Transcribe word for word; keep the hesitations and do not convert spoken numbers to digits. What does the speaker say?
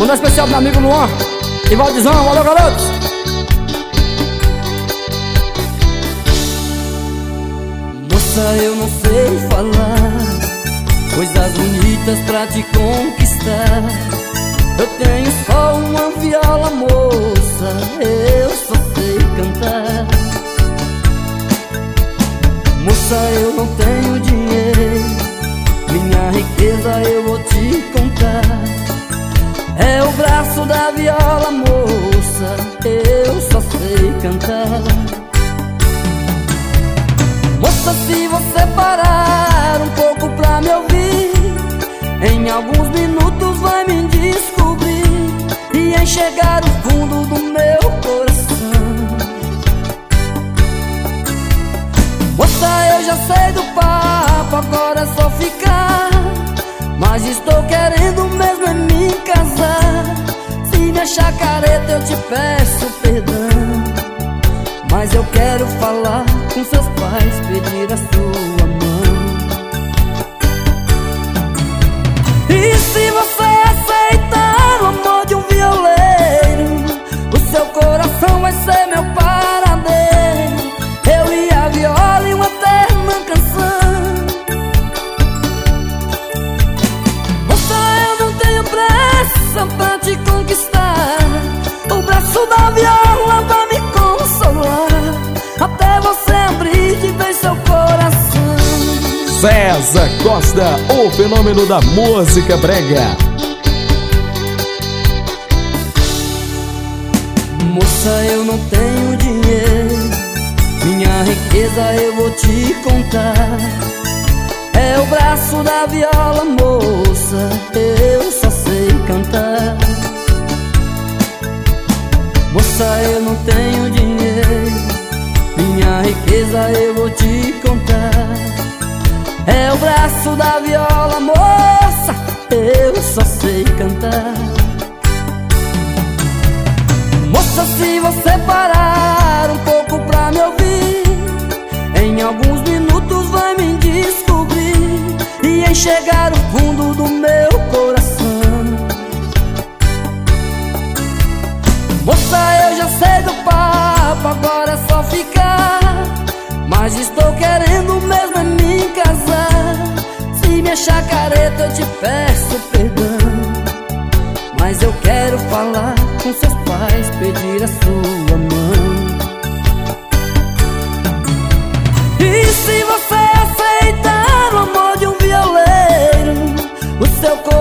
Mandar especial pro meu amigo Luan e Valdizão, valeu garotos. Moça, eu não sei falar coisas bonitas pra te conquistar. Eu tenho só uma viola, moça, eu só sei cantar. Moça, eu não tenho dinheiro, minha riqueza eu vou te contar. É o braço da viola, moça, eu só sei cantar. Moça, se você parar um pouco pra me ouvir, em alguns minutos vai me descobrir e enxergar o fundo do meu coração. Moça, eu já sei do papo, agora é só ficar, mas estou querendo mesmo é me casar. Se me achar careta eu te peço perdão, mas eu quero falar com seus pais, pedir a sua mão. E se você aceitar o amor de um violeiro, o seu coração vai ser meu paradeiro. Eu e a viola e uma eterna canção. Moça, eu não tenho pressa pra te conquistar, o braço da viola vai me consolar, até você abrir de vez seu coração. César Costa, o fenômeno da música brega. Moça, eu não tenho dinheiro, minha riqueza eu vou te contar. É o braço da viola, moça, eu só sei cantar. Moça, eu não tenho dinheiro, minha riqueza eu vou te contar. É o braço da viola, moça, eu só sei cantar. Moça, se você parar um pouco pra me ouvir, em alguns minutos vai me descobrir e enxergar o fundo do meu coração. Moça, eu já sei do papo, agora é só ficar, mas estou querendo mesmo é me casar. Se me achar careta eu te peço perdão, mas eu quero falar com seus pais, pedir a sua mão. E se você aceitar o amor de um violeiro, o seu coração